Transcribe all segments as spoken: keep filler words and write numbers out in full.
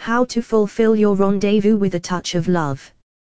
How to fulfill your rendezvous with a touch of love.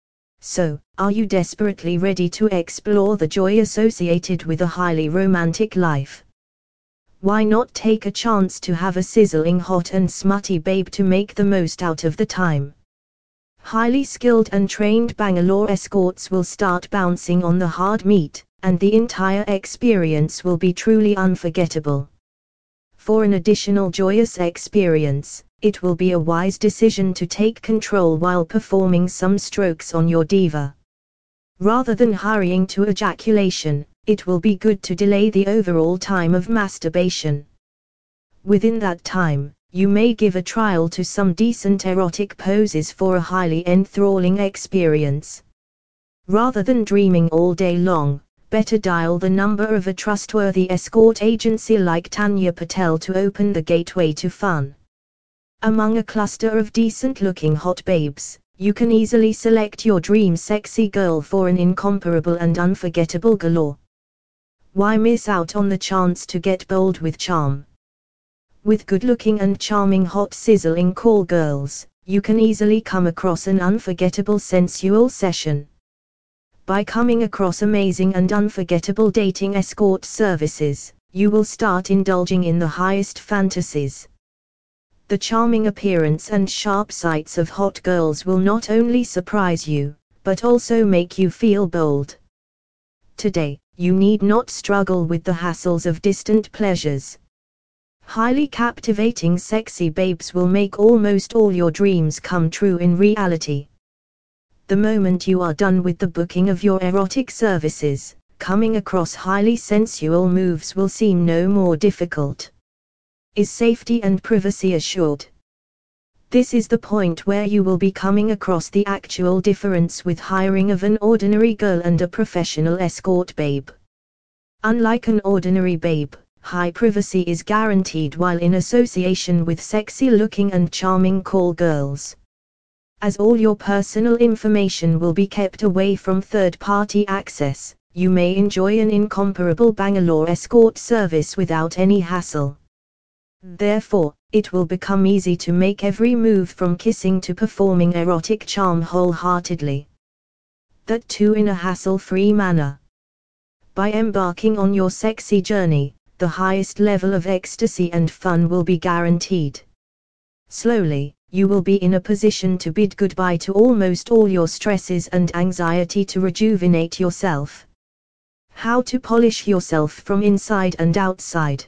So, are you desperately ready to explore the joy associated with a highly romantic life? Why not take a chance to have a sizzling hot and smutty babe to make the most out of the time? Highly skilled and trained Bangalore escorts will start bouncing on the hard meat, and the entire experience will be truly unforgettable. For an additional joyous experience, it will be a wise decision to take control while performing some strokes on your diva. Rather than hurrying to ejaculation, it will be good to delay the overall time of masturbation. Within that time, you may give a trial to some decent erotic poses for a highly enthralling experience. Rather than dreaming all day long, better dial the number of a trustworthy escort agency like Tanya Patel to open the gateway to fun. Among a cluster of decent-looking hot babes, you can easily select your dream sexy girl for an incomparable and unforgettable galore. Why miss out on the chance to get bold with charm? With good-looking and charming hot sizzling call girls, you can easily come across an unforgettable sensual session. By coming across amazing and unforgettable dating escort services, you will start indulging in the highest fantasies. The charming appearance and sharp sights of hot girls will not only surprise you, but also make you feel bold. Today, you need not struggle with the hassles of distant pleasures. Highly captivating sexy babes will make almost all your dreams come true in reality. The moment you are done with the booking of your erotic services, coming across highly sensual moves will seem no more difficult. Is safety and privacy assured? This is the point where you will be coming across the actual difference with hiring of an ordinary girl and a professional escort babe. Unlike an ordinary babe, high privacy is guaranteed while in association with sexy-looking and charming call girls. As all your personal information will be kept away from third-party access, you may enjoy an incomparable Bangalore escort service without any hassle. Therefore, it will become easy to make every move from kissing to performing erotic charm wholeheartedly. That too in a hassle-free manner. By embarking on your sexy journey, the highest level of ecstasy and fun will be guaranteed. Slowly, you will be in a position to bid goodbye to almost all your stresses and anxiety to rejuvenate yourself. How to polish yourself from inside and outside.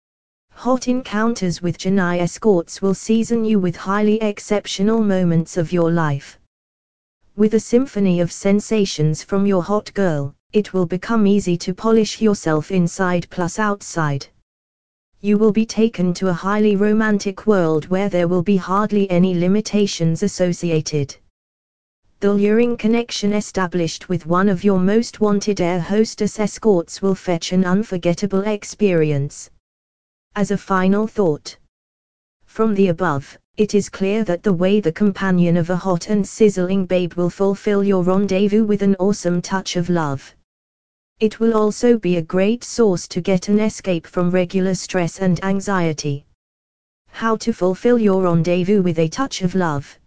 Hot encounters with Chennai escorts will season you with highly exceptional moments of your life. With a symphony of sensations from your hot girl, it will become easy to polish yourself inside plus outside. You will be taken to a highly romantic world where there will be hardly any limitations associated. The luring connection established with one of your most wanted air hostess escorts will fetch an unforgettable experience. As a final thought, from the above, it is clear that the way the companion of a hot and sizzling babe will fulfill your rendezvous with an awesome touch of love. It will also be a great source to get an escape from regular stress and anxiety. How to fulfill your rendezvous with a touch of love.